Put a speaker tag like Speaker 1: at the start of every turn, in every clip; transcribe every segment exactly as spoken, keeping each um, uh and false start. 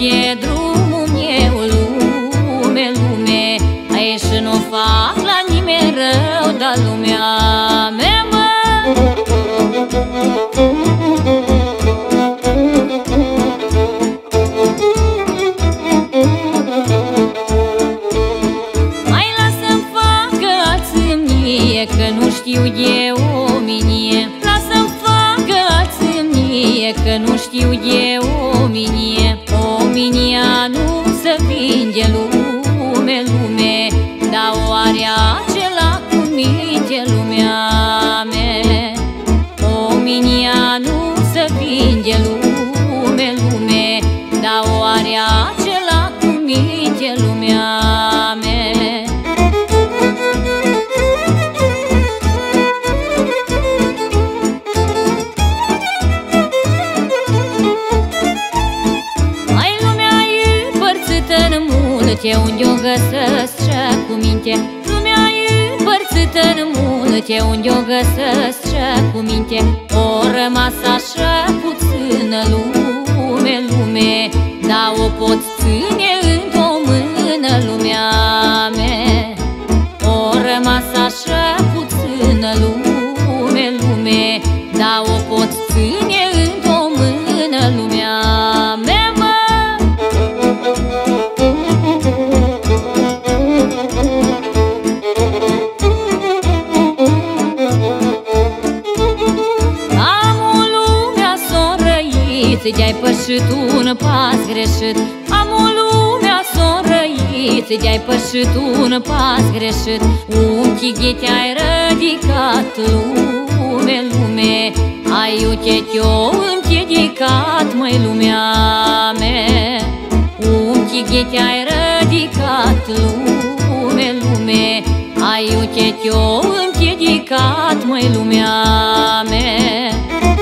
Speaker 1: văd drumul meu, lume, lume, aici nu fac la nimeni rău, dar lumea mea, mă. Mai lasă-mi facă alții mie, că nu știu de omenie. Lasă-mi facă alții mie, că nu știu de omenie. Omenia nu se vinde, lume, lume, dar o are acela cu minte, lumea mea. Omenia nu se vinde, lume, lume, dar o are acela cu minte, lumea mea. Mai lumea e împărțită în multe, unde o găsesc cea cu minte. Lumea e împărțită în multe, unde o găsesc cea cu minte. O rămas așa puțină, lume, lume, dar o poți ține într-o mână, lumea mea. O rămas așa puțină, lume, lume, dar o poți ține într-o mână, lumea mea, mă. De-ai pășit un pas greșit, am o lumea s-o răit. De-ai pășit un pas greșit, unchi ghete ai rădicat, lume, lume, ai uite te-o împiedicat, măi, lumea mea. Unchi ghete ai rădicat, lume, lume, ai uite te-o împiedicat, măi, lumea mea.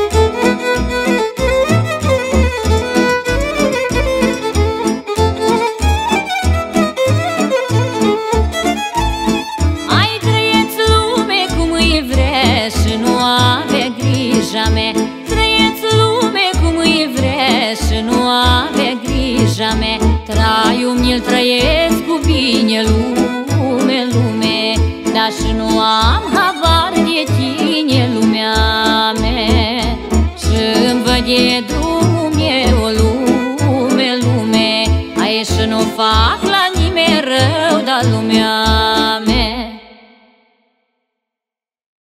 Speaker 1: Trăieți lume cum îi vrea și nu avea grija mea. Traiul mi-l trăiesc cu bine, lume, lume, dar și nu am habar de tine, lumea mea. Și-mi văd drumul meu, lume, lume, aici nu fac la nimeni rău, dar lumea